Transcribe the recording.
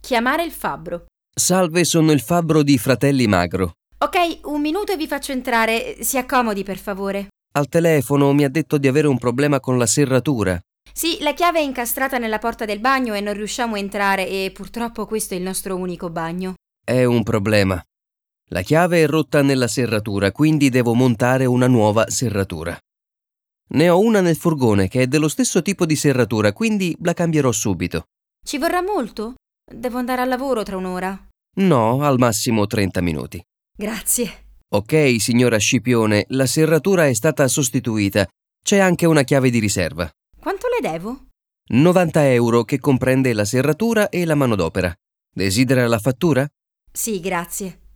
Chiamare il fabbro. Salve, sono il fabbro di Fratelli Magro. Ok, 1 minuto e vi faccio entrare. Si accomodi, per favore. Al telefono mi ha detto di avere un problema con la serratura. Sì, la chiave è incastrata nella porta del bagno e non riusciamo a entrare e purtroppo questo è il nostro unico bagno. È un problema. La chiave è rotta nella serratura, quindi devo montare una nuova serratura. Ne ho una nel furgone che è dello stesso tipo di serratura, quindi la cambierò subito. Ci vorrà molto? Devo andare al lavoro tra un'ora. No, al massimo 30 minuti. Grazie. Ok, signora Scipione, la serratura è stata sostituita. C'è anche una chiave di riserva. Quanto le devo? 90 euro che comprende la serratura e la manodopera. Desidera la fattura? Sì, grazie.